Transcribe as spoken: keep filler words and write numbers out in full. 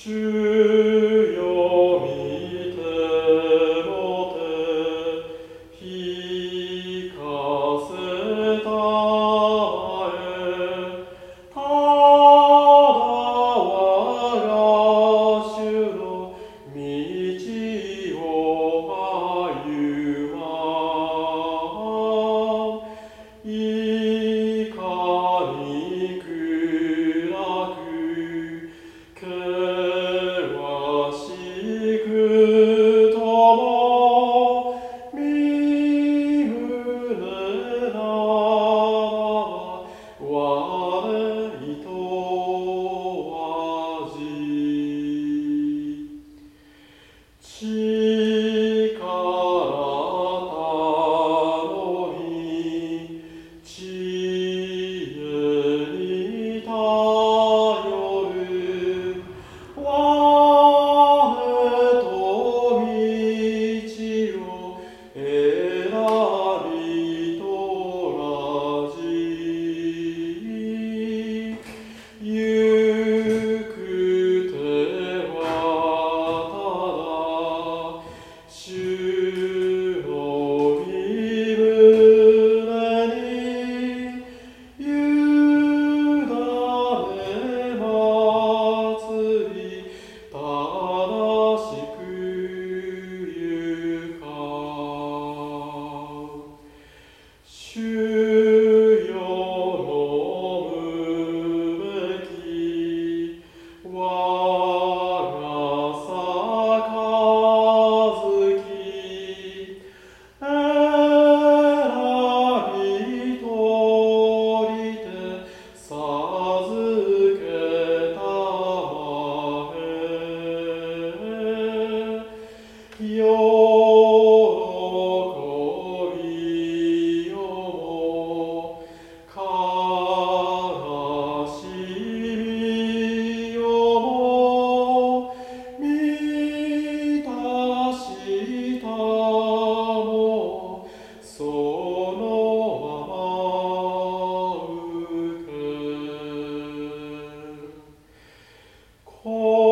主よ見てもて聞かせたまえただ我が主の道を歩まいかに暗く険しくとも身胸なら我に問わじ力頼み知恵に頼る我と道を選び取らじ行く手はただ主の身胸に委ね祭り正しく行かう主よ飲むべき我が杯選び取りて授けたまえ喜びよも悲しみよも満たしたもそのまま受け